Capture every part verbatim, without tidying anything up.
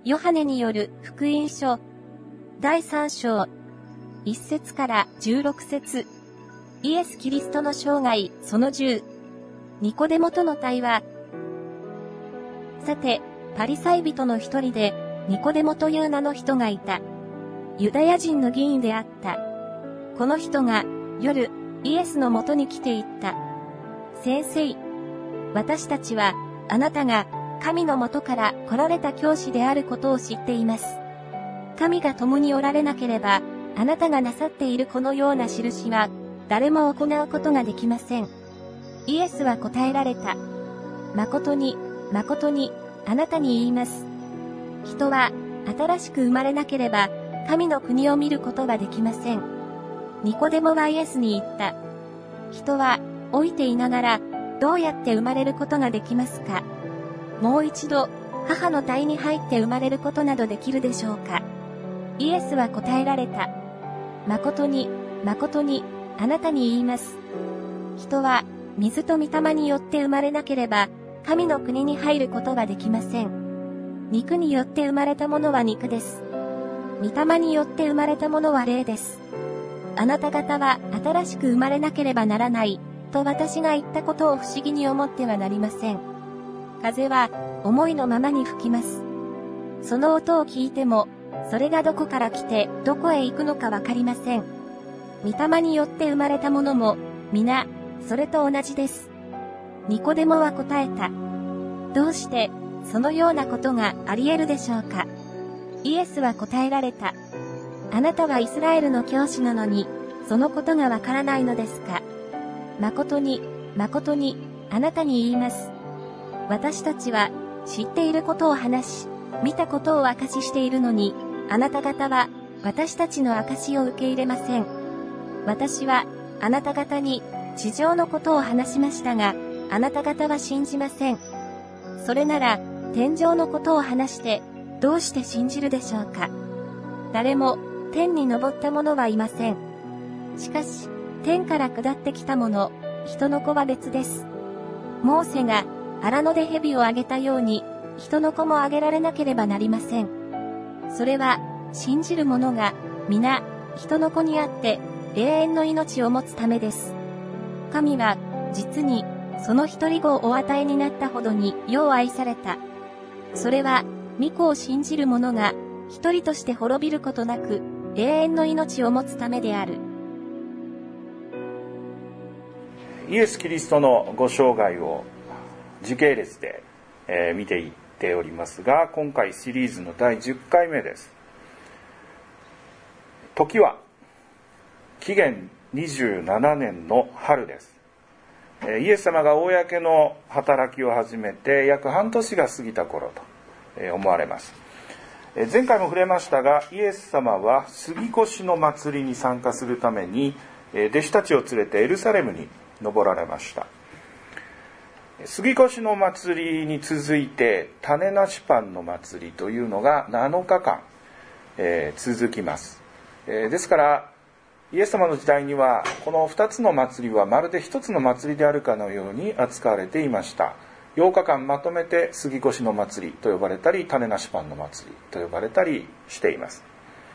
ヨハネによる福音書だいさん章いっ節からじゅうろく節、イエス・キリストの生涯そのじゅう、ニコデモとの対話。さて、パリサイ人の一人で、ニコデモという名の人がいた。ユダヤ人の議員であった。この人が、夜、イエスのもとに来て言った。先生、私たちは、あなたが、神のもとから来られた教師であることを知っています。神が共におられなければ、あなたがなさっているこのような印は、誰も行うことができません。イエスは答えられた。誠に、誠に、あなたに言います。人は、新しく生まれなければ、神の国を見ることはできません。ニコデモはイエスに言った。人は、老いていながら、どうやって生まれることができますか？もう一度、母の胎に入って生まれることなどできるでしょうか？イエスは答えられた。誠に、誠に、あなたに言います。人は、水と御霊によって生まれなければ、神の国に入ることができません。肉によって生まれたものは肉です。御霊によって生まれたものは霊です。あなた方は新しく生まれなければならない、と私が言ったことを不思議に思ってはなりません。風は、思いのままに吹きます。その音を聞いても、それがどこから来て、どこへ行くのかわかりません。御霊によって生まれたものも、皆、それと同じです。ニコデモは答えた。どうして、そのようなことがあり得るでしょうか？イエスは答えられた。あなたはイスラエルの教師なのに、そのことがわからないのですか？誠に、誠に、あなたに言います。私たちは、知っていることを話し、見たことを証ししているのに、あなた方は、私たちの証しを受け入れません。私は、あなた方に、地上のことを話しましたが、あなた方は信じません。それなら、天上のことを話して、どうして信じるでしょうか？誰も、天に昇った者はいません。しかし、天から下ってきた者、人の子は別です。モーセが、荒野で蛇をあげたように、人の子もあげられなければなりません。それは、信じる者が、皆、人の子にあって、永遠の命を持つためです。神は、実に、その一人子をお与えになったほどに世を愛された。それは、御子を信じる者が、一人として滅びることなく、永遠の命を持つためである。 イエス・キリストのご生涯を時系列で、えー、見ていっておりますが、今回シリーズのだいじゅっかいめです。時は紀元にじゅうななねんの春です。イエス様が公の働きを始めて約半年が過ぎた頃と思われます。前回も触れましたが、イエス様は杉越の祭りに参加するために弟子たちを連れてエルサレムに登られました。杉越の祭りに続いて種なしパンの祭りというのがなのかかん、えー、続きます。えー、ですからイエス様の時代にはこのふたつの祭りはまるでひとつの祭りであるかのように扱われていました。ようかかんまとめて杉越の祭りと呼ばれたり、種なしパンの祭りと呼ばれたりしています。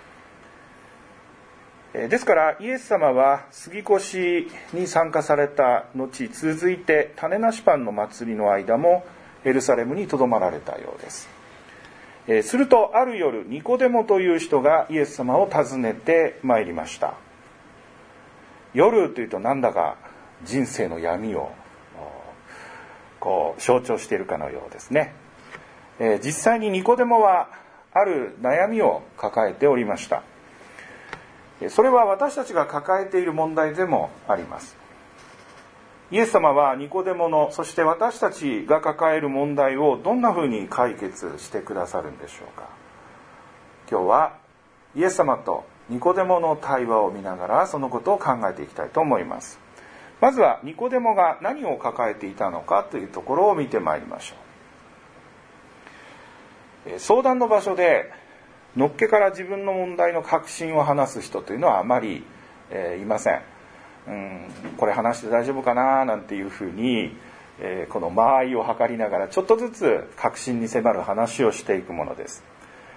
ですからイエス様は杉越に参加された後、続いて種なしパンの祭りの間もエルサレムにとどまられたようです。するとある夜、ニコデモという人がイエス様を訪ねてまいりました。夜というとなんだか人生の闇をこう象徴しているかのようですね。実際にニコデモはある悩みを抱えておりました。それは私たちが抱えている問題でもあります。イエス様はニコデモの、そして私たちが抱える問題をどんなふうに解決してくださるんでしょうか。今日はイエス様とニコデモの対話を見ながらそのことを考えていきたいと思います。まずはニコデモが何を抱えていたのかというところを見てまいりましょう。相談の場所でのっけから自分の問題の核心を話す人というのはあまり、えー、いません。うん、これ話して大丈夫かななんていうふうに、えー、この間合いを測りながらちょっとずつ核心に迫る話をしていくものです。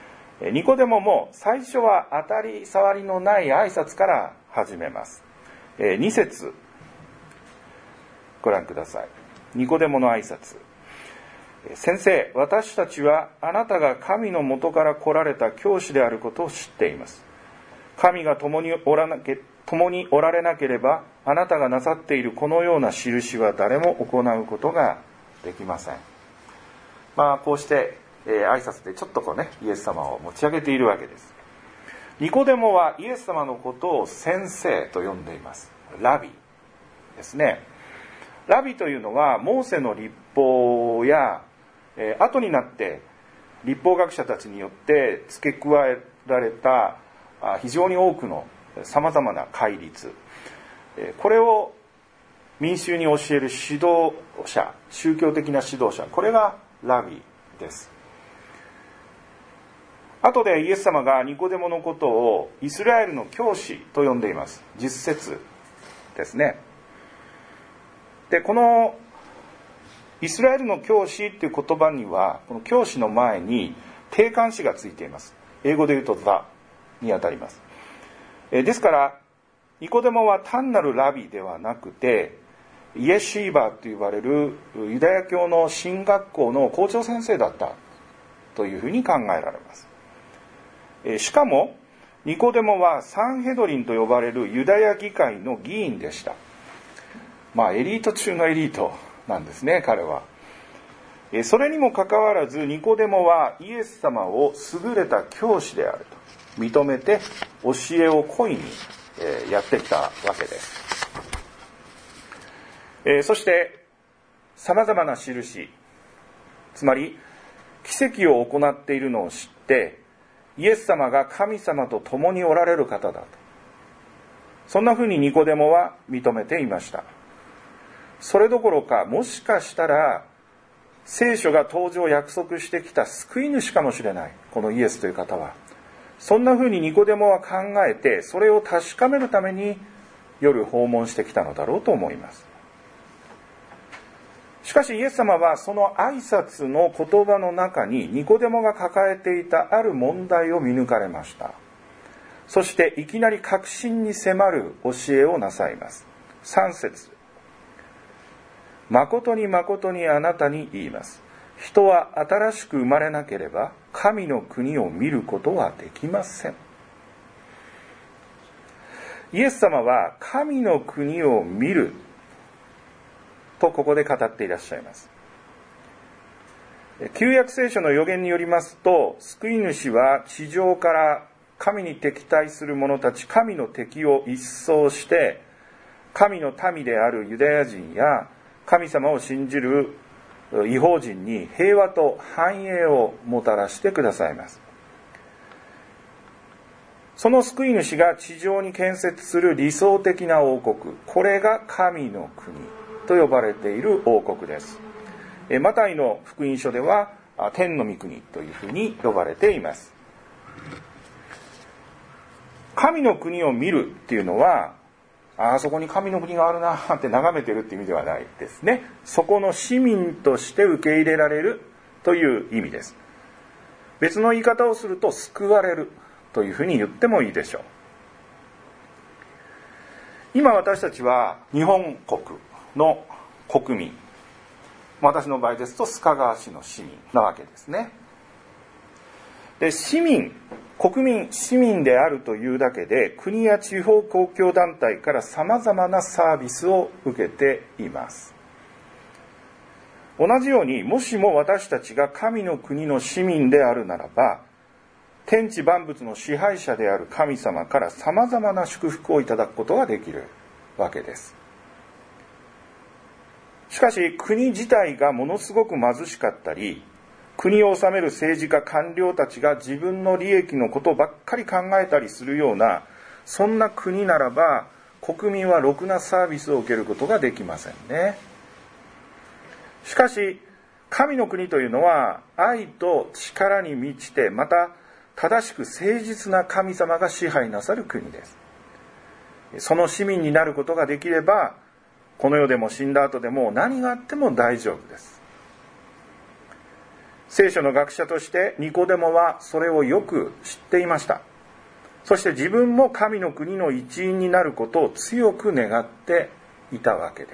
ニコデモも最初は当たり障りのない挨拶から始めます。に節ご覧ください。ニコデモの挨拶。先生、私たちはあなたが神の元から来られた教師であることを知っています。神が共におらなけ、共におられなければ、あなたがなさっているこのような印は誰も行うことができません。まあこうして、えー、挨拶でちょっとこうね、イエス様を持ち上げているわけです。ニコデモはイエス様のことを先生と呼んでいます。ラビですね。ラビというのはモーセの律法や、えー、後になって律法学者たちによって付け加えられたあ非常に多くのさまざまな戒律、えー、これを民衆に教える指導者、宗教的な指導者、これがラビです。後でイエス様がニコデモのことをイスラエルの教師と呼んでいます。じゅっ節ですね。で、このイスラエルの教師っていう言葉には、この教師の前に定冠詞がついています。英語で言うと the にあたります。ですからニコデモは単なるラビではなくて、イエシーバーと呼ばれるユダヤ教の神学校の校長先生だったというふうに考えられます。しかもニコデモはサンヘドリンと呼ばれるユダヤ議会の議員でした。まあエリート中のエリートなんですね、彼は。それにもかかわらずニコデモはイエス様を優れた教師であると認めて教えを懇意にやってきたわけです。そしてさまざまな印、つまり奇跡を行っているのを知ってイエス様が神様と共におられる方だと、そんなふうにニコデモは認めていました。それどころか、もしかしたら聖書が登場を約束してきた救い主かもしれない、このイエスという方は。そんなふうにニコデモは考えて、それを確かめるために夜訪問してきたのだろうと思います。しかしイエス様はその挨拶の言葉の中にニコデモが抱えていたある問題を見抜かれました。そしていきなり確信に迫る教えをなさいます。さん節、誠に誠にあなたに言います。人は新しく生まれなければ神の国を見ることはできません。イエス様は神の国を見るとここで語っていらっしゃいます。旧約聖書の預言によりますと、救い主は地上から神に敵対する者たち、神の敵を一掃して、神の民であるユダヤ人や神様を信じる異邦人に平和と繁栄をもたらしてくださいます。その救い主が地上に建設する理想的な王国、これが神の国と呼ばれている王国です。マタイの福音書では天の御国というふうに呼ばれています。神の国を見るっていうのは、あそこに神の国があるなって眺めてるっていう意味ではないですね。そこの市民として受け入れられるという意味です。別の言い方をすると救われるというふうに言ってもいいでしょう。今私たちは日本国の国民、私の場合ですと須賀川市の市民なわけですね。で、市民、国民、市民であるというだけで、国や地方公共団体からさまざまなサービスを受けています。同じように、もしも私たちが神の国の市民であるならば、天地万物の支配者である神様からさまざまな祝福をいただくことができるわけです。しかし、国自体がものすごく貧しかったり、国を治める政治家官僚たちが自分の利益のことばっかり考えたりするような、そんな国ならば国民はろくなサービスを受けることができませんね。しかし神の国というのは愛と力に満ちて、また正しく誠実な神様が支配なさる国です。その市民になることができれば、この世でも死んだ後でも何があっても大丈夫です。 聖書の学者としてニコデモはそれをよく知っていました。そして自分も神の国の一員になることを強く願っていたわけです。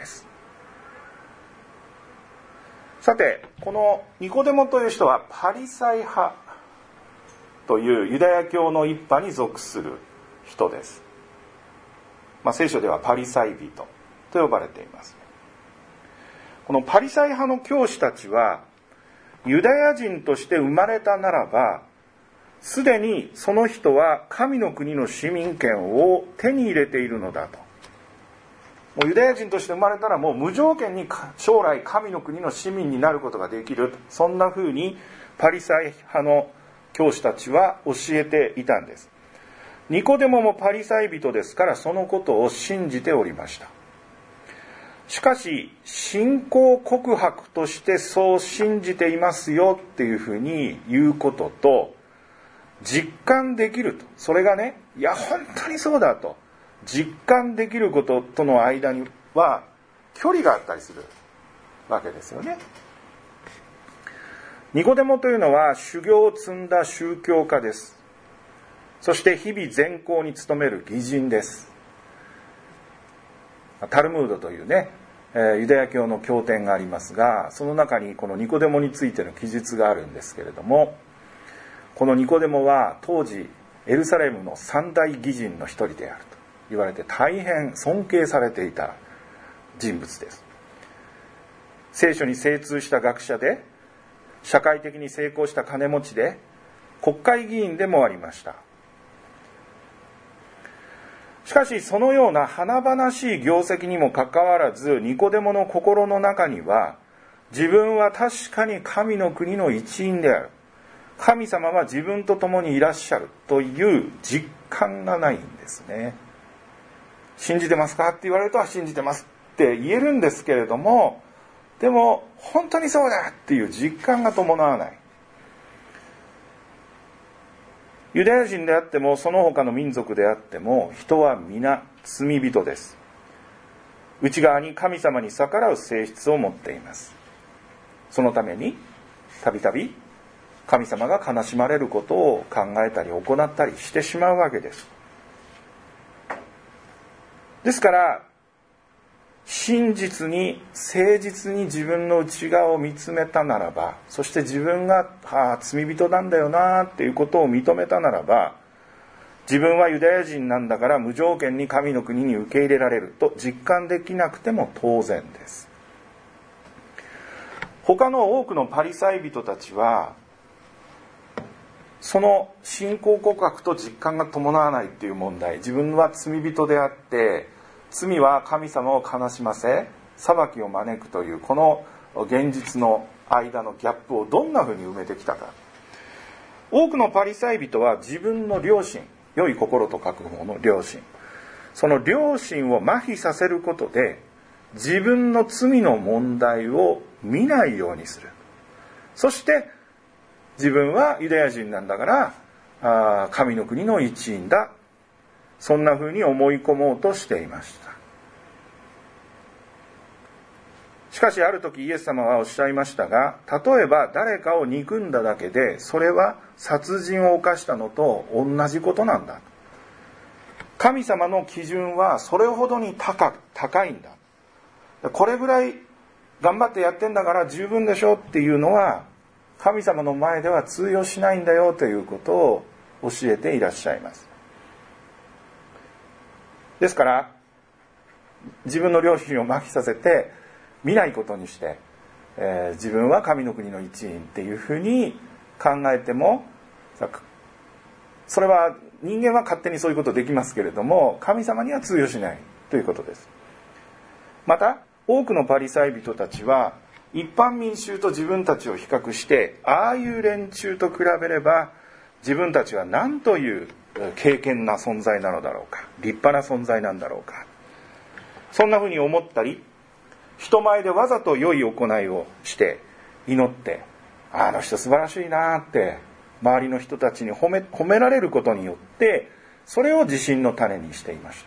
さて、このニコデモという人はパリサイ派というユダヤ教の一派に属する人です。まあ、聖書ではパリサイ人と呼ばれています。このパリサイ派の教師たちはユダヤ人として生まれたならば、すでにその人は神の国の市民権を手に入れているのだと。もうユダヤ人として生まれたらもう無条件に将来神の国の市民になることができる。そんな風にパリサイ派の教師たちは教えていたんです。ニコデモもパリサイ人ですからそのことを信じておりました。しかし信仰告白としてそう信じていますよっていうふうに言うことと、実感できると、それがね、いや本当にそうだと実感できることとの間には距離があったりするわけですよね。ニコデモというのは修行を積んだ宗教家です。そして日々善行に努める義人です。タルムードというね、ユダヤ教の経典がありますが、その中にこのニコデモについての記述があるんですけれども、このニコデモは当時エルサレムの三大義人の一人であると言われて大変尊敬されていた人物です。聖書に精通した学者で、社会的に成功した金持ちで、国会議員でもありました。しかしそのような華々しい業績にもかかわらず、ニコデモの心の中には、自分は確かに神の国の一員である、神様は自分と共にいらっしゃるという実感がないんですね。信じてますかって言われると、信じてますって言えるんですけれども、でも本当にそうだっていう実感が伴わない。ユダヤ人であってもその他の民族であっても、人は皆罪人です。内側に神様に逆らう性質を持っています。そのためにたびたび神様が悲しまれることを考えたり行ったりしてしまうわけです。ですから真実に誠実に自分の内側を見つめたならば、そして自分が、はあ、罪人なんだよなっていうことを認めたならば、自分はユダヤ人なんだから無条件に神の国に受け入れられると実感できなくても当然です。他の多くのパリサイ人たちは、その信仰告白と実感が伴わないっていう問題、自分は罪人であって罪は神様を悲しませ裁きを招くというこの現実の間のギャップをどんなふうに埋めてきたか。多くのパリサイ人は自分の良心、良い心と書く方の良心、その良心を麻痺させることで自分の罪の問題を見ないようにする。そして自分はユダヤ人なんだからあ神の国の一員だ、そんな風に思い込もうとしていました。しかしある時イエス様はおっしゃいましたが、例えば誰かを憎んだだけでそれは殺人を犯したのと同じことなんだ。神様の基準はそれほどに高く高いんだ。これぐらい頑張ってやってんだから十分でしょっていうのは神様の前では通用しないんだよということを教えていらっしゃいます。ですから自分の良心を麻痺させて見ないことにして、えー、自分は神の国の一員っていうふうに考えても、それは人間は勝手にそういうことできますけれども、神様には通用しないということです。また多くのパリサイ人たちは一般民衆と自分たちを比較して、ああいう連中と比べれば自分たちは何という敬虔な存在なのだろうか、立派な存在なんだろうか、そんなふうに思ったり、人前でわざと良い行いをして祈って、あの人素晴らしいなって周りの人たちに褒め、褒められることによってそれを自信の種にしていました。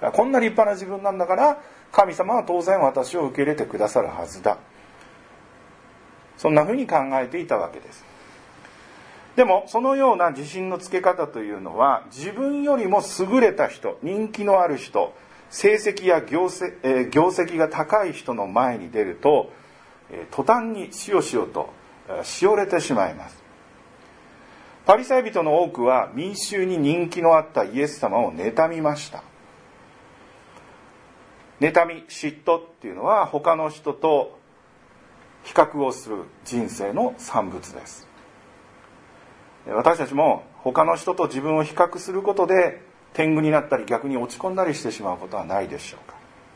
こんな立派な自分なんだから神様は当然私を受け入れてくださるはずだ。 そんなふうに考えていたわけです。でもそのような自信のつけ方というのは、自分よりも優れた人、人気のある人、成績や業績、えー、業績が高い人の前に出ると、えー、途端にしおしおとしおれてしまいます。パリサイ人の多くは民衆に人気のあったイエス様を妬みました。妬み、嫉妬っていうのは他の人と比較をする人生の産物です。私たちも他の人と自分を比較することで天狗になったり逆に落ち込んだりしてしまうことはないでしょうか。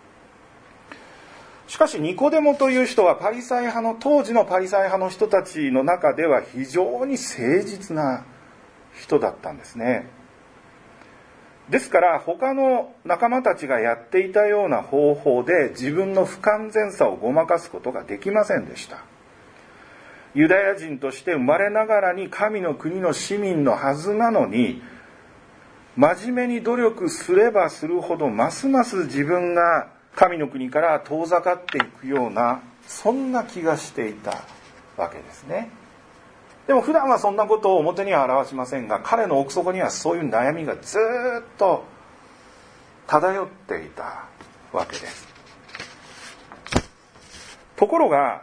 しかしニコデモという人はパリサイ派の当時のパリサイ派の人たちの中では非常に誠実な人だったんですね。ですから他の仲間たちがやっていたような方法で自分の不完全さをごまかすことができませんでした。ユダヤ人として生まれながらに神の国の市民のはずなのに、真面目に努力すればするほどますます自分が神の国から遠ざかっていくような、そんな気がしていたわけですね。でも普段はそんなことを表には表しませんが、彼の奥底にはそういう悩みがずっと漂っていたわけです。ところが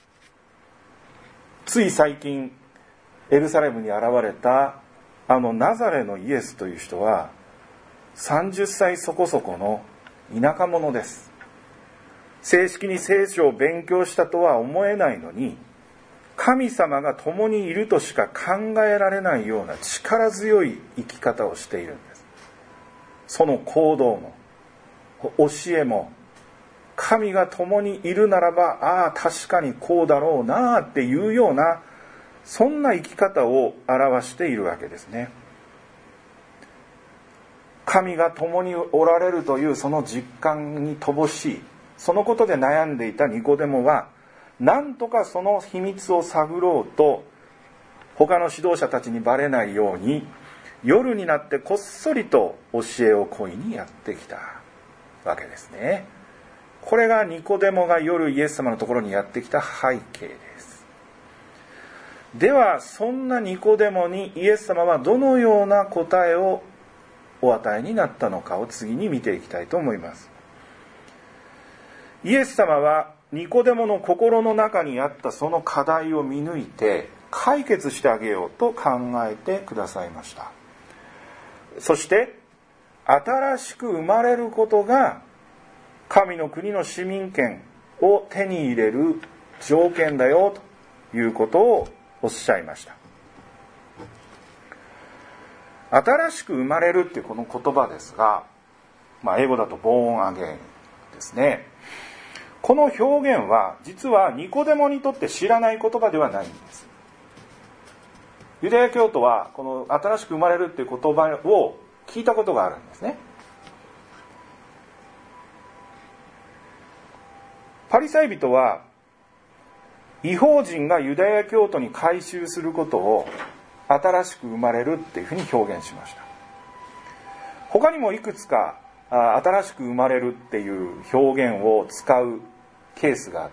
つい最近エルサレムに現れたあのナザレのイエスという人はさんじゅっさいそこそこの田舎者です。正式に聖書を勉強したとは思えないのに、神様が共にいるとしか考えられないような力強い生き方をしているんです。その行動も教えも、神が共にいるならば、ああ確かにこうだろうなっていうような、そんな生き方を表しているわけですね。神が共におられるというその実感に乏しい、そのことで悩んでいたニコデモは、なんとかその秘密を探ろうと、他の指導者たちにバレないように夜になってこっそりと教えを請いにやってきたわけですね。これがニコデモが夜イエス様のところにやってきた背景です。ではそんなニコデモにイエス様はどのような答えをお与えになったのかを次に見ていきたいと思います。イエス様はニコデモの心の中にあったその課題を見抜いて解決してあげようと考えてくださいました。そして新しく生まれることが神の国の市民権を手に入れる条件だよということをおっしゃいました。新しく生まれるっていうこの言葉ですが、まあ、英語だと born again ですね。この表現は実はニコデモにとって知らない言葉ではないんです。ユダヤ教徒はこの新しく生まれるっていう言葉を聞いたことがあるんですね。パリサイ人は異邦人がユダヤ教徒に改宗することを新しく生まれるっていうふうに表現しました。他にもいくつか新しく生まれるっていう表現を使うケースがあって、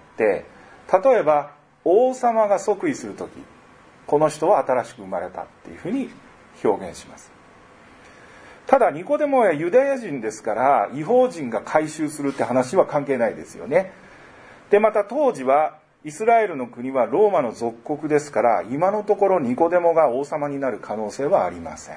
例えば王様が即位するとき、この人は新しく生まれたっていうふうに表現します。ただニコデモはユダヤ人ですから異邦人が改宗するって話は関係ないですよね。でまた当時はイスラエルの国はローマの属国ですから、今のところニコデモが王様になる可能性はありません。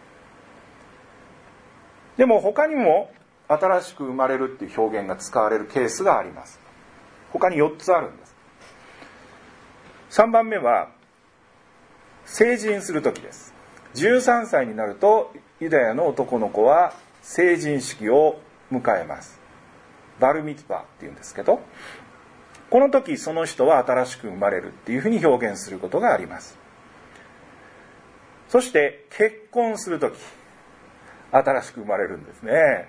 でも他にも新しく生まれるっていう表現が使われるケースがあります。他によっつあるんです。さんばんめは成人するときです。じゅうさんさいになるとユダヤの男の子は成人式を迎えます。バルミツバっていうんですけど、この時その人は新しく生まれるっていうふうに表現することがあります。そして結婚する時、新しく生まれるんですね。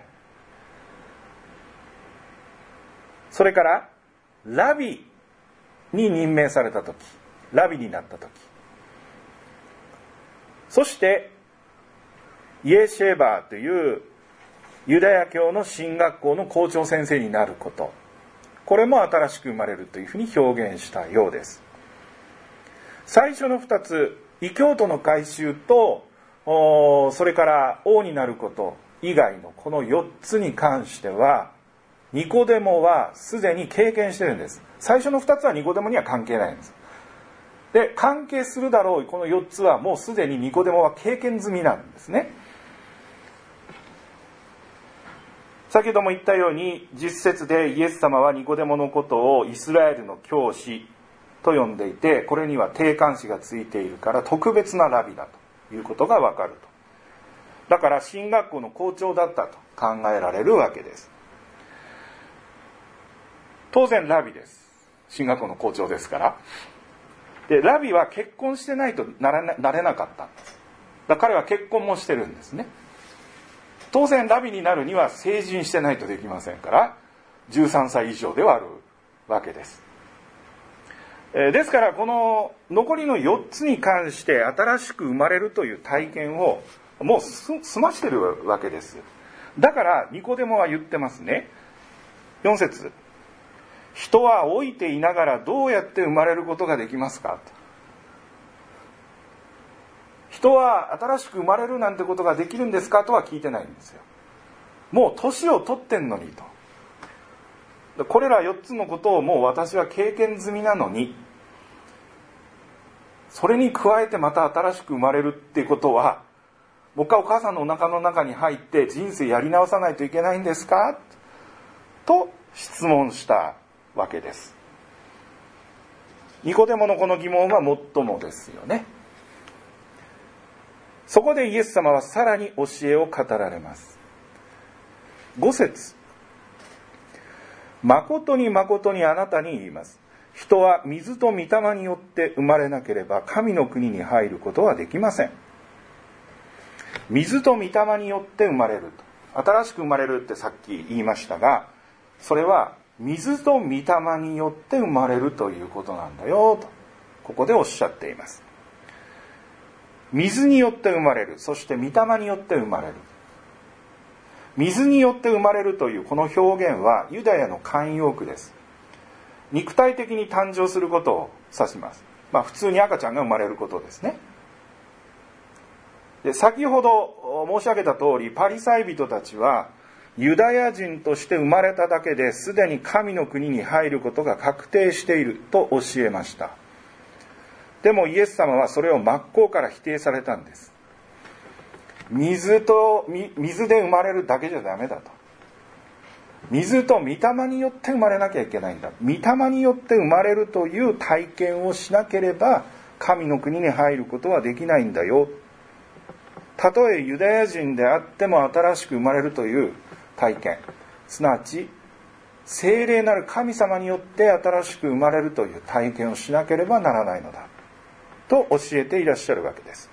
それからラビに任命された時、ラビになった時、そしてイエシェバーというユダヤ教の神学校の校長先生になること、これも新しく生まれるというふうに表現したようです。 最初のふたつ、異教徒の改宗とそれから王になること以外のこのよっつに関しては、ニコデモはすでに経験してるんです。最初のふたつはニコデモには関係ないんです。で、関係するだろうこのよっつはもうすでにニコデモは経験済みなんですね。先ほども言ったように、実節でイエス様はニコデモのことをイスラエルの教師と呼んでいて、これには定冠詞がついているから特別なラビだということがわかると。だから神学校の校長だったと考えられるわけです。当然ラビです。神学校の校長ですから。で、ラビは結婚してないとなれな、なれなかったんです。だから彼は結婚もしてるんですね。当然ラビになるには成人してないとできませんから、じゅうさんさい以上ではあるわけです。えー、ですからこの残りのよっつに関して新しく生まれるという体験をもう済ましてるわけです。だからニコデモは言ってますね。よん節、人は老いていながらどうやって生まれることができますかと。人は新しく生まれるなんてことができるんですかとは聞いてないんですよ。もう年を取ってんのにと。これらよっつのことをもう私は経験済みなのに、それに加えてまた新しく生まれるっていうことは、もう一回お母さんのお腹の中に入って人生やり直さないといけないんですかと質問したわけです。ニコデモのこの疑問は最もですよね。そこでイエス様はさらに教えを語られます。ご節、誠に誠にあなたに言います。人は水と御霊によって生まれなければ神の国に入ることはできません。水と御霊によって生まれると。新しく生まれるってさっき言いましたが、それは水と御霊によって生まれるということなんだよと、ここでおっしゃっています。水によって生まれる、そして御霊によって生まれる。水によって生まれるというこの表現はユダヤの慣用句です。肉体的に誕生することを指します。まあ普通に赤ちゃんが生まれることですね。で、先ほど申し上げた通り、パリサイ人たちはユダヤ人として生まれただけですでに神の国に入ることが確定していると教えました。でもイエス様はそれを真っ向から否定されたんです。水と水で生まれるだけじゃダメだと。水と御霊によって生まれなきゃいけないんだ。御霊によって生まれるという体験をしなければ神の国に入ることはできないんだよ。たとえユダヤ人であっても新しく生まれるという体験、すなわち聖霊なる神様によって新しく生まれるという体験をしなければならないのだと教えていらっしゃるわけです。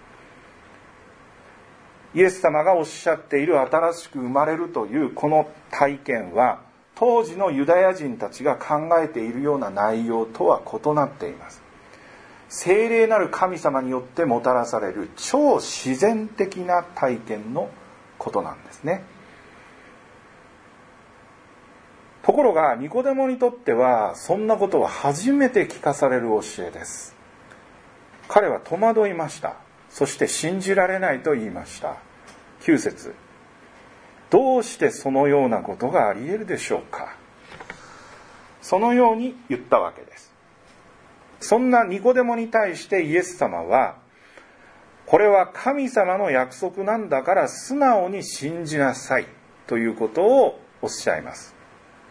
イエス様がおっしゃっている新しく生まれるというこの体験は、当時のユダヤ人たちが考えているような内容とは異なっています。聖霊なる神様によってもたらされる超自然的な体験のことなんですね。ところがニコデモにとってはそんなことは初めて聞かされる教えです。彼は戸惑いました。そして信じられないと言いました。きゅう節、どうしてそのようなことがあり得るでしょうか。そのように言ったわけです。そんなニコデモに対してイエス様は、これは神様の約束なんだから素直に信じなさいということをおっしゃいます。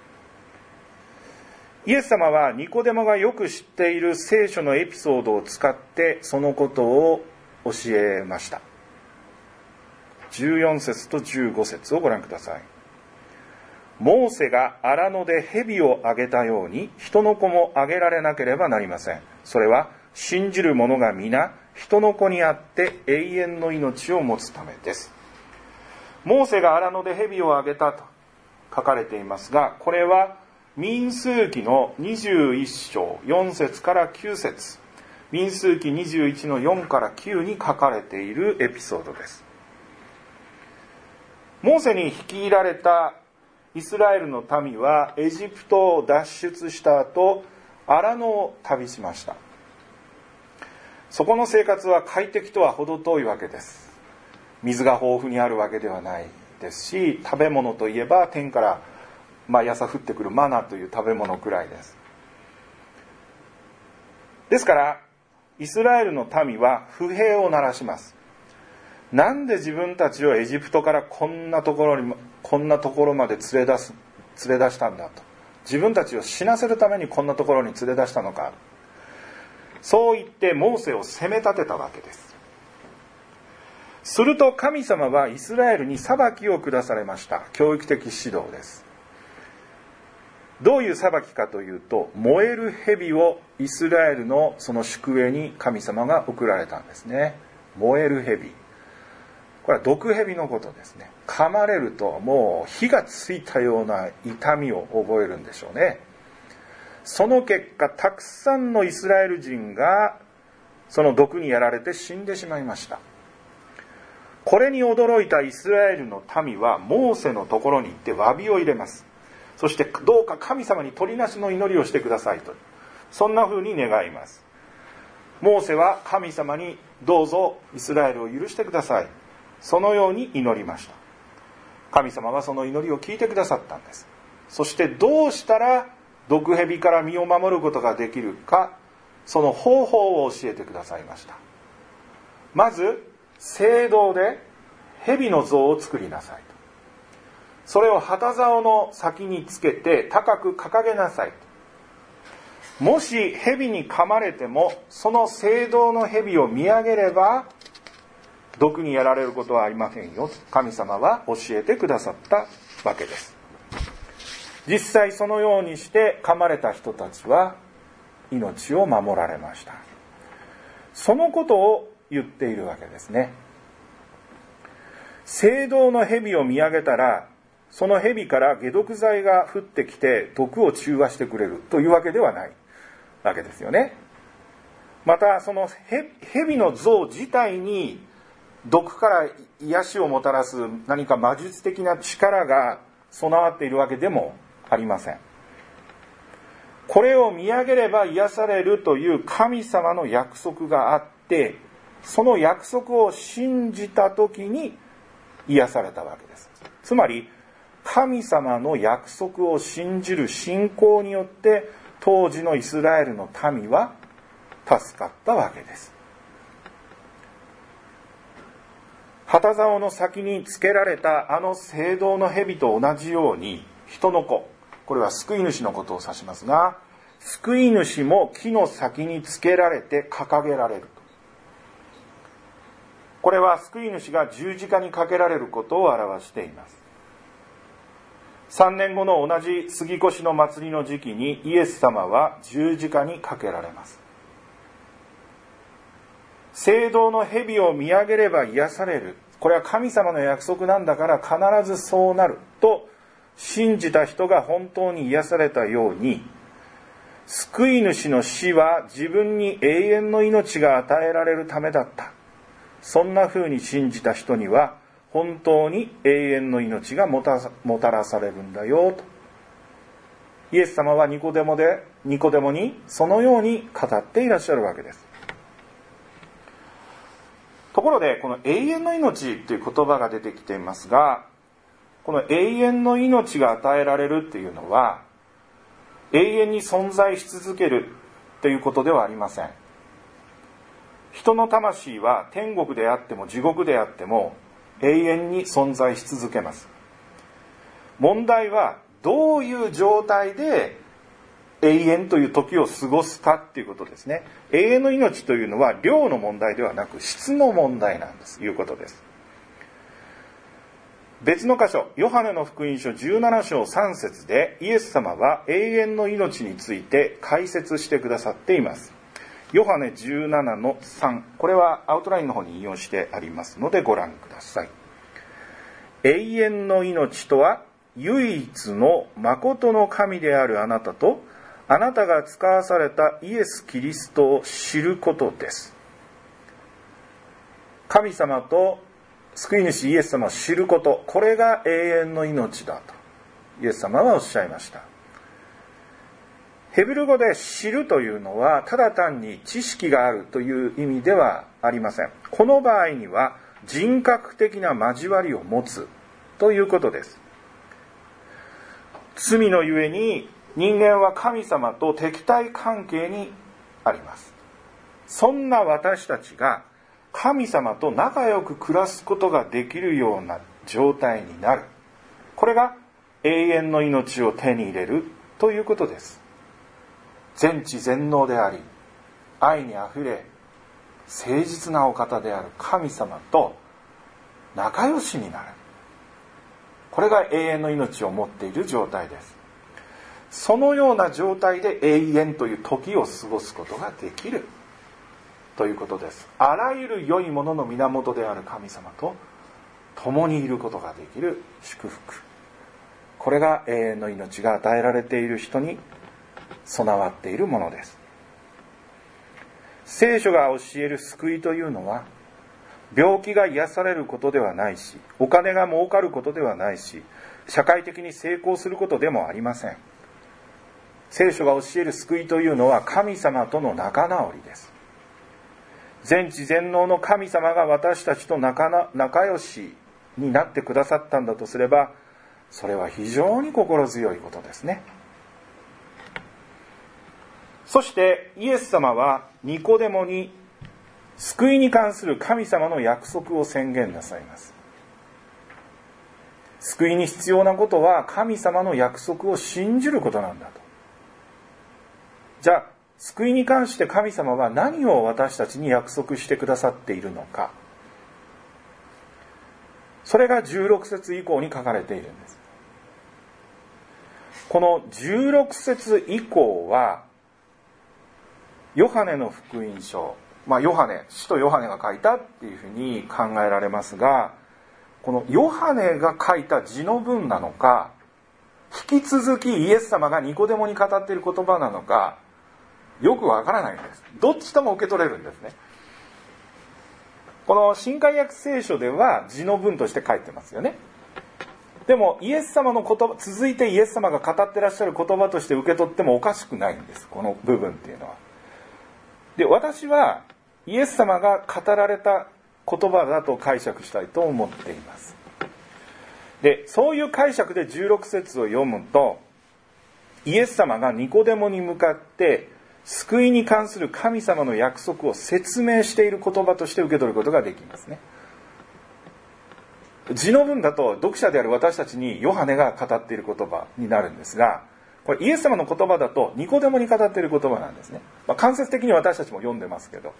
イエス様はニコデモがよく知っている聖書のエピソードを使ってそのことを教えました。じゅうよん節とじゅうご節をご覧ください。モーセが荒野で蛇をあげたように人の子もあげられなければなりません。それは信じる者が皆人の子にあって永遠の命を持つためです。モーセが荒野で蛇をあげたと書かれていますが、これは民数記のにじゅういっ章よん節からきゅう節、民数記にじゅういちのよんからきゅうに書かれているエピソードです。モーセに率いられたイスラエルの民はエジプトを脱出した後、荒野を旅しました。 そこの生活は快適とは程遠いわけです。水が豊富にあるわけではないですし、食べ物といえば天から毎朝降ってくるマナという食べ物くらいです。ですからイスラエルの民は不平を鳴らします。なんで自分たちをエジプトからこんなところにこんなところまで連れ出す連れ出したんだと、自分たちを死なせるためにこんなところに連れ出したのか、そう言ってモーセを責め立てたわけです。すると神様はイスラエルに裁きを下されました。教育的指導です。どういう裁きかというと、燃える蛇をイスラエルのその宿営に神様が送られたんですね。燃える蛇、これは毒蛇のことですね。噛まれるともう火がついたような痛みを覚えるんでしょうね。その結果、たくさんのイスラエル人がその毒にやられて死んでしまいました。これに驚いたイスラエルの民はモーセのところに行って詫びを入れます。そしてどうか神様に取りなしの祈りをしてくださいと、そんな風に願います。モーセは神様にどうぞイスラエルを許してください、そのように祈りました。神様はその祈りを聞いてくださったんです。そしてどうしたら毒蛇から身を守ることができるか、その方法を教えてくださいました。まず聖堂で蛇の像を作りなさいと。それを旗竿の先につけて高く掲げなさいと。もし蛇に噛まれてもその聖堂の蛇を見上げれば毒にやられることはありませんよと神様は教えてくださったわけです。実際そのようにして噛まれた人たちは命を守られました。そのことを言っているわけですね。聖堂の蛇を見上げたらその蛇から解毒剤が降ってきて毒を中和してくれるというわけではないわけですよね。またその蛇の像自体に毒から癒しをもたらす何か魔術的な力が備わっているわけでもありません。これを見上げれば癒されるという神様の約束があって、その約束を信じた時に癒されたわけです。つまり神様の約束を信じる信仰によって当時のイスラエルの民は助かったわけです。旗竿の先につけられたあの聖堂の蛇と同じように、人の子、これは救い主のことを指しますが、救い主も木の先につけられて掲げられると。これは救い主が十字架にかけられることを表しています。さんねんごの同じ杉越の祭りの時期にイエス様は十字架にかけられます。聖堂の蛇を見上げれば癒される、これは神様の約束なんだから必ずそうなると信じた人が本当に癒されたように、救い主の死は自分に永遠の命が与えられるためだった、そんな風に信じた人には本当に永遠の命がもた、もたらされるんだよと、イエス様はニコデモでニコデモにそのように語っていらっしゃるわけです。ところでこの永遠の命という言葉が出てきていますが、この永遠の命が与えられるというのは永遠に存在し続けるということではありません。人の魂は天国であっても地獄であっても永遠に存在し続けます。問題はどういう状態で永遠という時を過ごすかっていうことですね。永遠の命というのは量の問題ではなく質の問題なんです、いうことです。別の箇所、ヨハネの福音書じゅうなな章さん節でイエス様は永遠の命について解説してくださっています。ヨハネじゅうななのさん、これはアウトラインの方に引用してありますのでご覧ください。永遠の命とは唯一の誠の神であるあなたとあなたが使わされたイエス・キリストを知ることです。神様と救い主イエス様を知ること、これが永遠の命だとイエス様はおっしゃいました。 ヘブル語で知るというのはただ単に知識があるという意味ではありません。この場合には人格的な交わりを持つということです。罪のゆえに人間は神様と敵対関係にあります。そんな私たちが神様と仲良く暮らすことができるような状態になる。これが永遠の命を手に入れるということです。全知全能であり、愛にあふれ、誠実なお方である神様と仲良しになる。これが永遠の命を持っている状態です。そのような状態で永遠という時を過ごすことができるということです。あらゆる良いものの源である神様と共にいることができる祝福。これが永遠の命が与えられている人に備わっているものです。聖書が教える救いというのは、病気が癒されることではないし、お金が儲かることではないし、社会的に成功することでもありません。聖書が教える救いというのは神様との仲直りです。全知全能の神様が私たちと 仲, な仲良しになってくださったんだとすれば、それは非常に心強いことですね。そしてイエス様はニコデモに救いに関する神様の約束を宣言なさいます。救いに必要なことは神様の約束を信じることなんだと。じゃあ救いに関して神様は何を私たちに約束してくださっているのか。それがじゅうろく節以降に書かれているんです。このじゅうろく節以降はヨハネの福音書、まあヨハネ、使徒ヨハネが書いたっていうふうに考えられますが、このヨハネが書いた字の文なのか、引き続きイエス様がニコデモに語っている言葉なのか、よくわからないんです。どっちとも受け取れるんですね。この新海訳聖書では字の文として書いてますよね。でもイエス様の言葉、続いてイエス様が語ってらっしゃる言葉として受け取ってもおかしくないんです、この部分っていうのは。で、私はイエス様が語られた言葉だと解釈したいと思っています。で、そういう解釈でじゅうろく節を読むと、イエス様がニコデモに向かって救いに関する神様の約束を説明している言葉として受け取ることができますね。字の文だと読者である私たちにヨハネが語っている言葉になるんですが、これイエス様の言葉だとニコデモに語っている言葉なんですね。まあ、間接的に私たちも読んでますけど、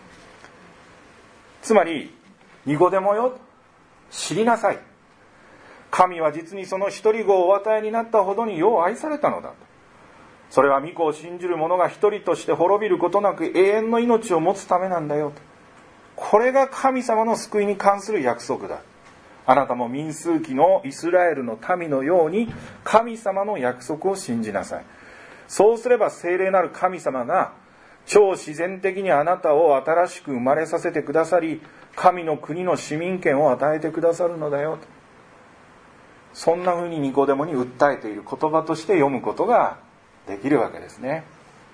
つまりニコデモよ、知りなさい。神は実にその一人子をお与えになったほどによう愛されたのだと。それは御子を信じる者が一人として滅びることなく永遠の命を持つためなんだよと。これが神様の救いに関する約束だ。あなたも民数記のイスラエルの民のように神様の約束を信じなさい。そうすれば聖霊なる神様が超自然的にあなたを新しく生まれさせてくださり、神の国の市民権を与えてくださるのだよと。そんな風にニコデモに訴えている言葉として読むことができるわけですね。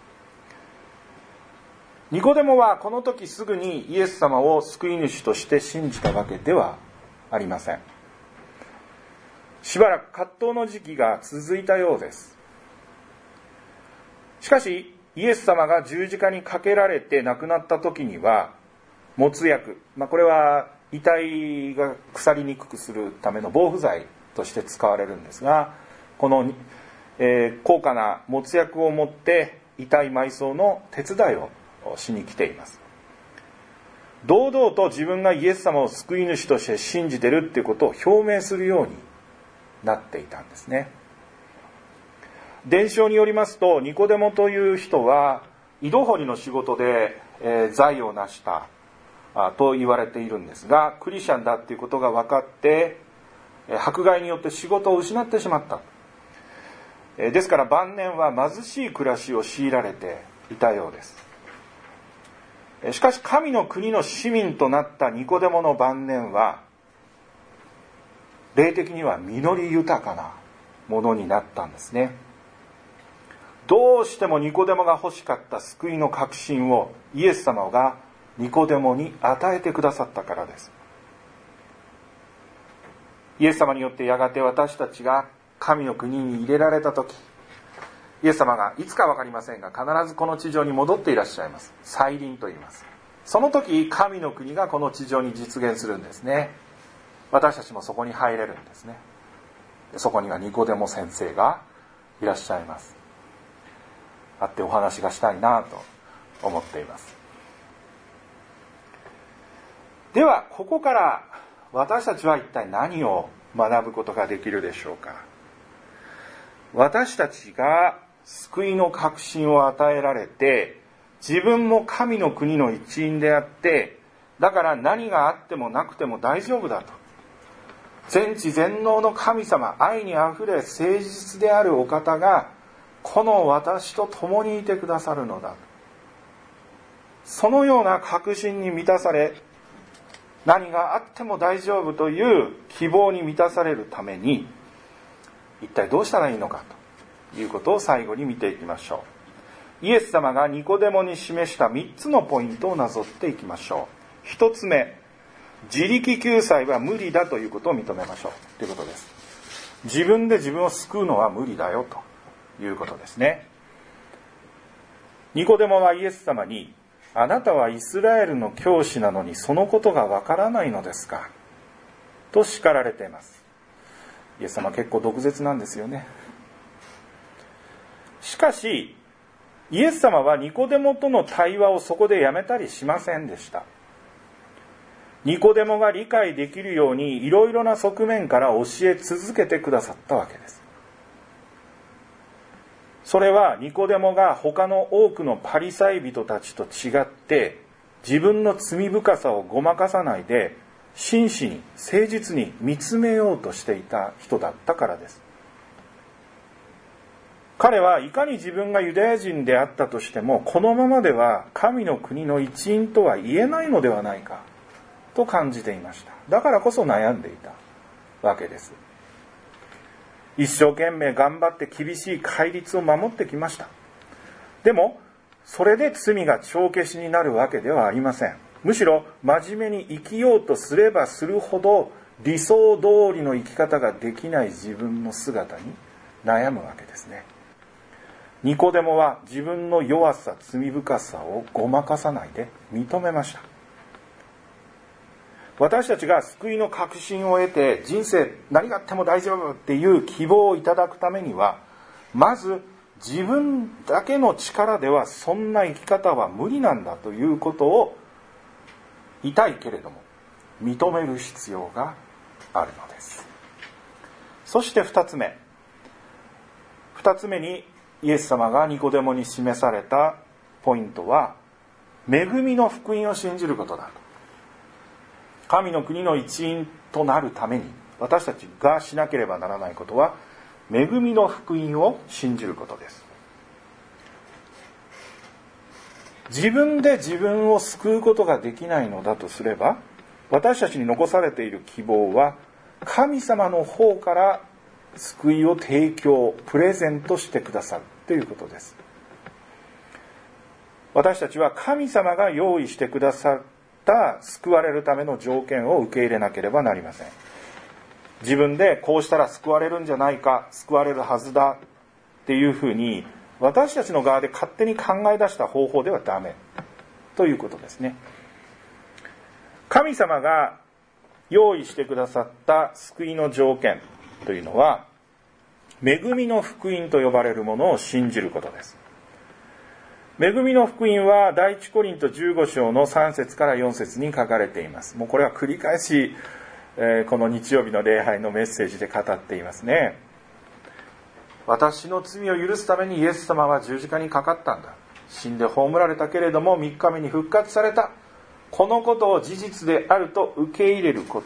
ニコデモはこの時すぐにイエス様を救い主として信じたわけではありません。しばらく葛藤の時期が続いたようです。しかしイエス様が十字架にかけられて亡くなった時には没薬、まあ、これは遺体が腐りにくくするための防腐剤として使われるんですが、この、えー、高価な没薬を持って遺体埋葬の手伝いをしに来ています。堂々と自分がイエス様を救い主として信じているということを表明するようになっていたんですね。伝承によりますと、ニコデモという人は井戸掘りの仕事で、えー、財を成したあと言われているんですが、クリスチャンだということが分かって迫害によって仕事を失ってしまった。えー、ですから晩年は貧しい暮らしを強いられていたようです。しかし神の国の市民となったニコデモの晩年は霊的には実り豊かなものになったんですね。 どうしてもニコデモが欲しかった救いの確信をイエス様がニコデモに与えてくださったからです。イエス様によってやがて私たちが神の国に入れられたとき、イエス様がいつか分かりませんが必ずこの地上に戻っていらっしゃいます。再臨と言います。その時神の国がこの地上に実現するんですね。私たちもそこに入れるんですね。そこにはニコデモ先生がいらっしゃいます。会ってお話がしたいなと思っています。ではここから私たちは一体何を学ぶことができるでしょうか。私たちが救いの確信を与えられて、自分も神の国の一員であって、だから何があってもなくても大丈夫だと、全知全能の神様、愛にあふれ誠実であるお方がこの私と共にいてくださるのだ、そのような確信に満たされ、何があっても大丈夫という希望に満たされるために一体どうしたらいいのかということを最後に見ていきましょう。イエス様がニコデモに示したみっつのポイントをなぞっていきましょう。ひとつめ、自力救済は無理だということを認めましょうということです。自分で自分を救うのは無理だよということですね。ニコデモはイエス様に、あなたはイスラエルの教師なのにそのことがわからないのですかと叱られています。イエス様結構毒舌なんですよね。しかしイエス様はニコデモとの対話をそこでやめたりしませんでした。ニコデモが理解できるようにいろいろな側面から教え続けてくださったわけです。それはニコデモが他の多くのパリサイ人たちと違って自分の罪深さをごまかさないで真摯に誠実に見つめようとしていた人だったからです。彼はいかに自分がユダヤ人であったとしてもこのままでは神の国の一員とは言えないのではないかと感じていました。だからこそ悩んでいたわけです。一生懸命頑張って厳しい戒律を守ってきました。でもそれで罪が帳消しになるわけではありません。むしろ真面目に生きようとすればするほど理想通りの生き方ができない自分の姿に悩むわけですね。ニコデモは自分の弱さ、罪深さをごまかさないで認めました。私たちが救いの確信を得て人生何があっても大丈夫っていう希望をいただくためには、まず自分だけの力ではそんな生き方は無理なんだということを痛いけれども認める必要があるのです。そして二つ目二つ目にイエス様がニコデモに示されたポイントは、恵みの福音を信じることだと。神の国の一員となるために私たちがしなければならないことは、恵みの福音を信じることです。自分で自分を救うことができないのだとすれば、私たちに残されている希望は神様の方から救いを提供、プレゼントしてくださるということです。私たちは神様が用意してくださった救われるための条件を受け入れなければなりません。自分でこうしたら救われるんじゃないか、救われるはずだっていうふうに私たちの側で勝手に考え出した方法ではダメということですね。神様が用意してくださった救いの条件というのは、恵みの福音と呼ばれるものを信じることです。恵みの福音は第一コリントじゅうご章のさん節からよん節に書かれています。もうこれは繰り返し、えー、この日曜日の礼拝のメッセージで語っていますね。私の罪を許すためにイエス様は十字架にかかったんだ。死んで葬られたけれどもみっかめに復活された。このことを事実であると受け入れること。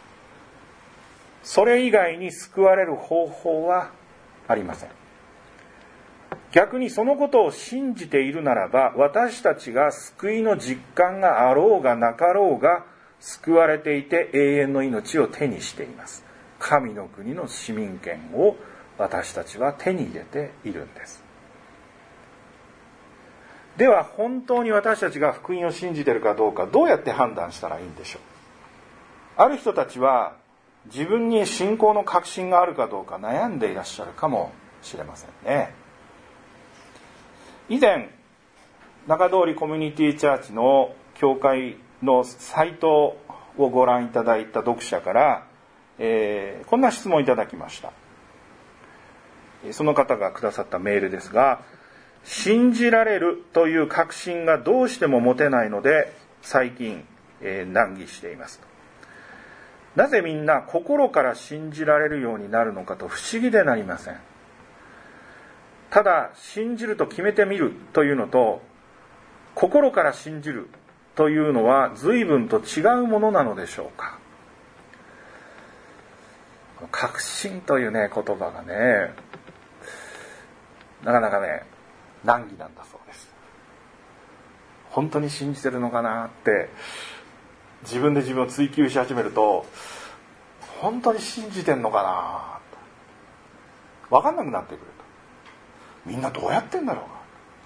それ以外に救われる方法はありません。逆にそのことを信じているならば、私たちが救いの実感があろうがなかろうが救われていて永遠の命を手にしています。神の国の市民権を私たちは手に入れているんです。 では本当に私たちが福音を信じているかどうか、どうやって判断したらいいんでしょう。ある人たちは自分に信仰の確信があるかどうか悩んでいらっしゃるかもしれませんね。以前中通りコミュニティチャーチの教会のサイトをご覧いただいた読者から、えー、こんな質問をいただきました。その方がくださったメールですが、信じられるという確信がどうしても持てないので最近、えー、難儀しています。なぜみんな心から信じられるようになるのかと不思議でなりません。ただ信じると決めてみるというのと心から信じるというのは随分と違うものなのでしょうか。確信というね言葉がね、なかなかね難儀なんだそうです。本当に信じてるのかなって自分で自分を追求し始めると、本当に信じてんのかなと分かんなくなってくると、みんなどうやってんだろうか、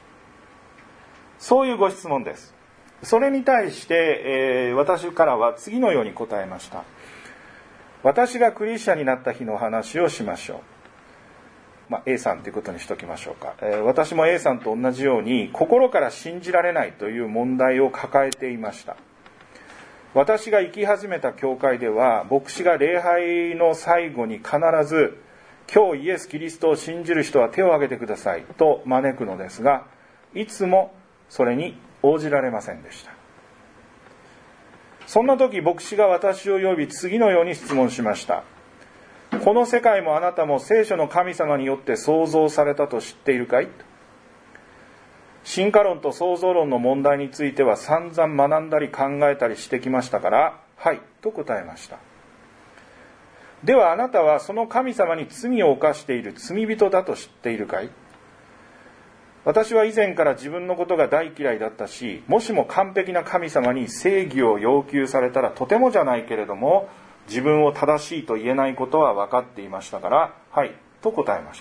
そういうご質問です。それに対して、えー、私からは次のように答えました。私がクリスチャンになった日の話をしましょう。まあ、A さんということにしときましょうか、えー、私も A さんと同じように心から信じられないという問題を抱えていました。私が行き始めた教会では牧師が礼拝の最後に必ず今日イエス・キリストを信じる人は手を挙げてくださいと招くのですが、いつもそれに応じられませんでした。そんな時牧師が私を呼び次のように質問しました。この世界もあなたも聖書の神様によって創造されたと知っているかい？進化論と創造論の問題については散々学んだり考えたりしてきましたから、はいと答えました。ではあなたはその神様に罪を犯している罪人だと知っているかい？私は以前から自分のことが大嫌いだったし、もしも完璧な神様に正義を要求されたらとてもじゃないけれども自分を正しいと言えないことは分かっていましたから、はいと答えました。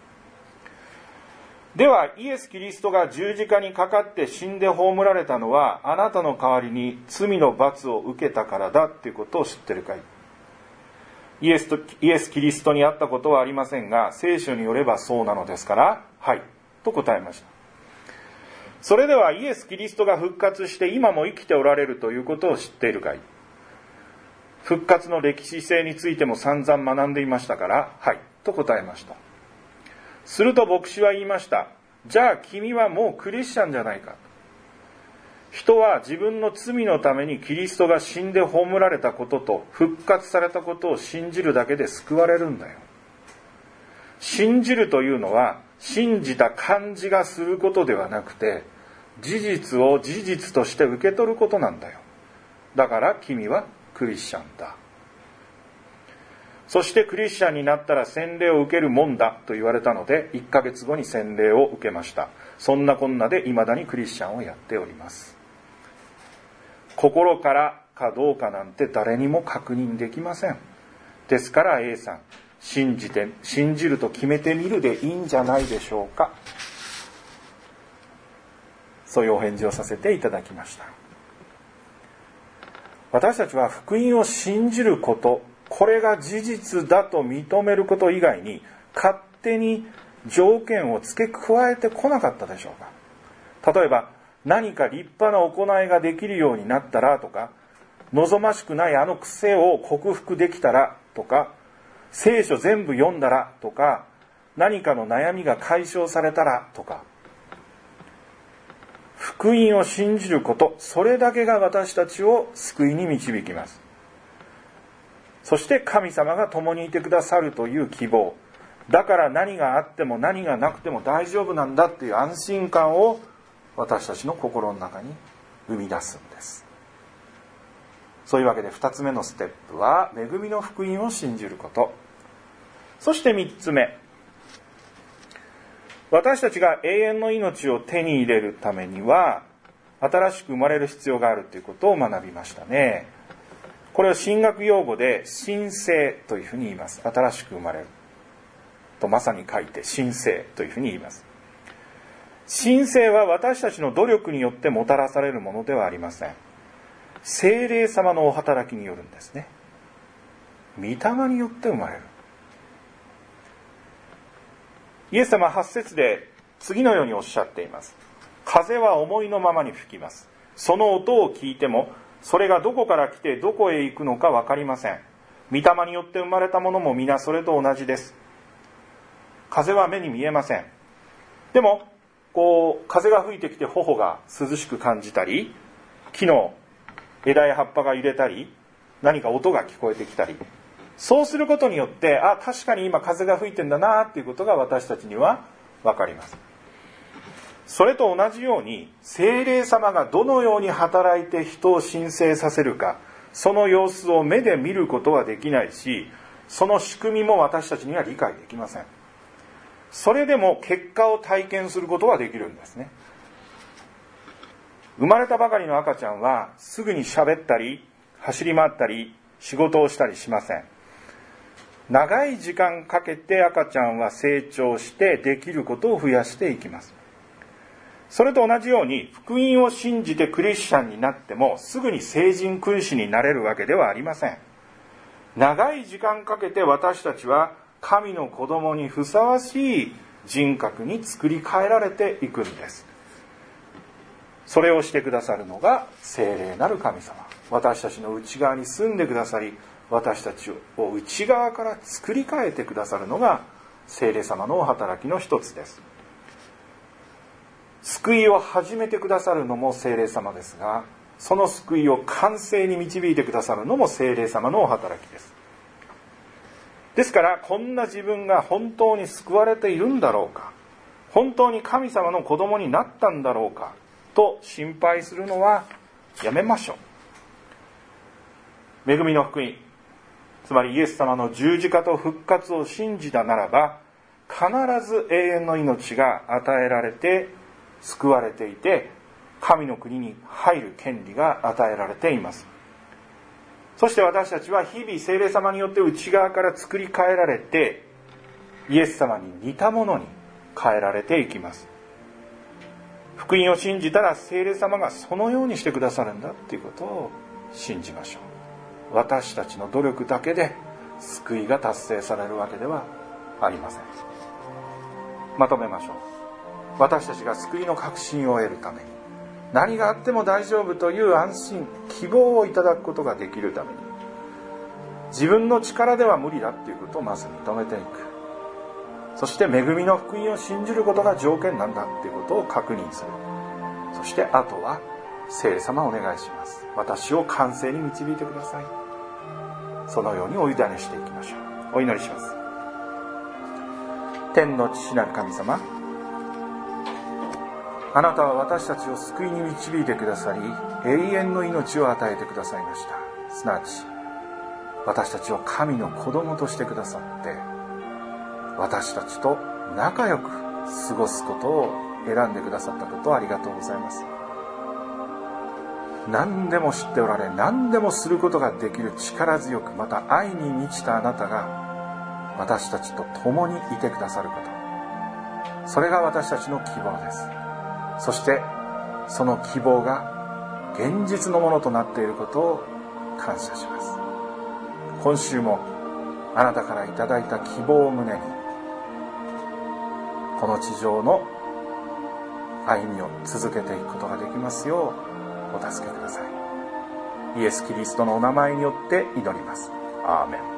ではイエス・キリストが十字架にかかって死んで葬られたのはあなたの代わりに罪の罰を受けたからだということを知ってるかい？イエスと、イエス・キリストに会ったことはありませんが聖書によればそうなのですから、はいと答えました。それではイエス・キリストが復活して今も生きておられるということを知っているかい？復活の歴史性についても散々学んでいましたから、はいと答えました。すると牧師は言いました。じゃあ君はもうクリスチャンじゃないか。人は自分の罪のためにキリストが死んで葬られたことと復活されたことを信じるだけで救われるんだよ。信じるというのは信じた感じがすることではなくて、事実を事実として受け取ることなんだよ。だから君はクリスチャンだ。そしてクリスチャンになったら洗礼を受けるもんだと言われたのでいっかげつごに洗礼を受けました。そんなこんなで未だにクリスチャンをやっております。心からかどうかなんて誰にも確認できません。ですから A さん、信じて信じると決めてみるでいいんじゃないでしょうか。そういうお返事をさせていただきました。私たちは福音を信じること、これが事実だと認めること以外に勝手に条件を付け加えてこなかったでしょうか。例えば何か立派な行いができるようになったらとか、望ましくないあの癖を克服できたらとか、聖書全部読んだらとか、何かの悩みが解消されたらとか、福音を信じること、それだけが私たちを救いに導きます。そして神様が共にいてくださるという希望、だから何があっても何がなくても大丈夫なんだっていう安心感を私たちの心の中に生み出すんです。そういうわけでふたつめのステップは恵みの福音を信じること。そしてみっつめ、私たちが永遠の命を手に入れるためには新しく生まれる必要があるということを学びましたね。これを神学用語で新生というふうに言います。新しく生まれるとまさに書いて新生というふうに言います。 神聖は私たちの努力によってもたらされるものではありません。聖霊様のお働きによるんですね。御霊によって生まれる。イエス様はち節で次のようにおっしゃっています。風は思いのままに吹きます。その音を聞いても、それがどこから来てどこへ行くのか分かりません。御霊によって生まれたものも皆それと同じです。風は目に見えません。でもこう風が吹いてきて頬が涼しく感じたり、木の枝や葉っぱが揺れたり、何か音が聞こえてきたり、そうすることによって、あ、確かに今風が吹いてんだなっていうことが私たちには分かります。それと同じように、聖霊様がどのように働いて人を神聖させるか、その様子を目で見ることはできないし、その仕組みも私たちには理解できません。それでも結果を体験することはできるんですね。生まれたばかりの赤ちゃんはすぐに喋ったり走り回ったり仕事をしたりしません。長い時間かけて赤ちゃんは成長してできることを増やしていきます。それと同じように、福音を信じてクリスチャンになってもすぐに聖人君子になれるわけではありません。長い時間かけて私たちは神の子供にふさわしい人格に作り変えられていくんです。それをしてくださるのが聖霊なる神様。私たちの内側に住んでくださり、私たちを内側から作り変えてくださるのが聖霊様のお働きの一つです。救いを始めてくださるのも聖霊様ですが、その救いを完成に導いてくださるのも聖霊様のお働きです。ですから、こんな自分が本当に救われているんだろうか、本当に神様の子供になったんだろうかと心配するのはやめましょう。恵みの福音、つまりイエス様の十字架と復活を信じたならば、必ず永遠の命が与えられて救われていて、神の国に入る権利が与えられています。そして私たちは日々聖霊様によって内側から作り変えられて、イエス様に似たものに変えられていきます。福音を信じたら聖霊様がそのようにしてくださるんだということを信じましょう。私たちの努力だけで救いが達成されるわけではありません。まとめましょう。私たちが救いの確信を得るために、何があっても大丈夫という安心、希望をいただくことができるために、自分の力では無理だということをまず認めていく。そして恵みの福音を信じることが条件なんだということを確認する。そしてあとは聖霊様お願いします。私を完成に導いてください。そのようにお委ねしていきましょう。お祈りします。天の父なる神様、あなたは私たちを救いに導いてくださり、永遠の命を与えてくださいました。すなわち私たちを神の子供としてくださって、私たちと仲良く過ごすことを選んでくださったことをありがとうございます。何でも知っておられ、何でもすることができる力強く、また愛に満ちたあなたが私たちと共にいてくださること、それが私たちの希望です。そしてその希望が現実のものとなっていることを感謝します。今週もあなたからいただいた希望を胸に、この地上の歩みを続けていくことができますようお助けください。イエス・キリストのお名前によって祈ります。アーメン。